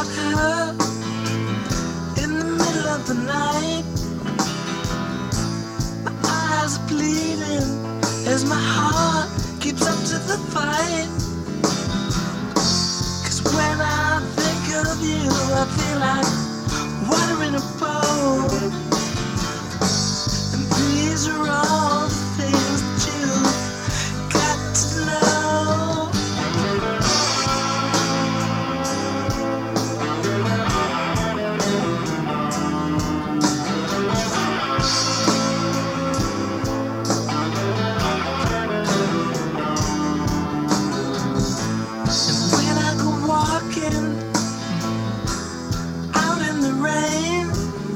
about her in the middle of the night. My eyes are bleeding as my heart keeps up to the fight. 'Cause when I think of you, I feel like water in a bowl. And these are all the things that you got to know. And when I go walking out in the rain,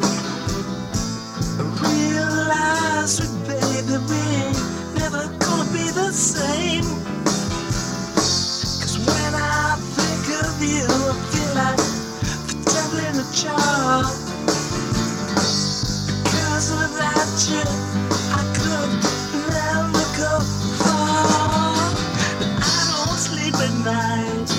I realize, sweet baby, we ain't never gonna be the same. 'Cause when I think of you, I feel like the devil in a jar. Because without you, I could never go far. And I don't sleep at night,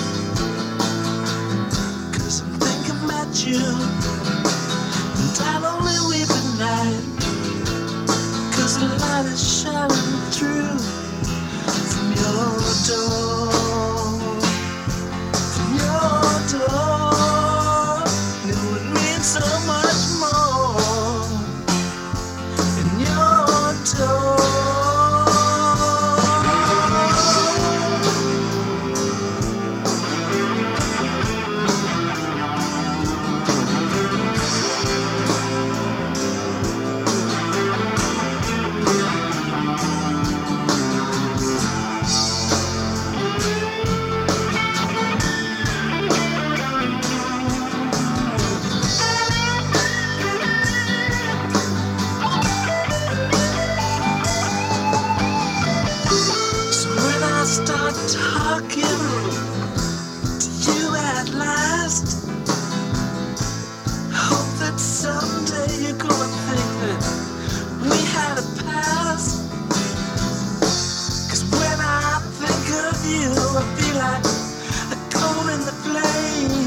'cause I'm thinking about you. And I'll only weep at night, 'cause the light is shining through from your door, from your door. And it would mean so much more in your door. So when I start talking to you at last, I hope that someday you're gonna think that we had a past. 'Cause when I think of you, I feel like a coal in the flame.